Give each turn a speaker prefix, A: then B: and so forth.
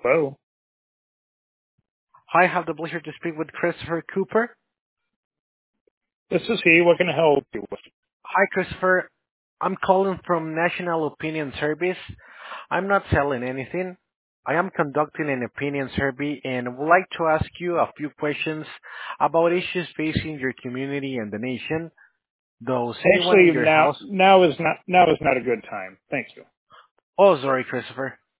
A: Hello.
B: Hi, I have the pleasure to speak with Christopher Cooper.
A: This is he. What can I help you with?
B: Hi, Christopher. I'm calling from National Opinion Service. I'm not selling anything. I am conducting an opinion survey and would like to ask you a few questions about issues facing your community and the nation. Does anyone in
A: Actually,
B: your
A: now
B: house?
A: now is not a good time. Thank you.
B: Oh, sorry, Christopher.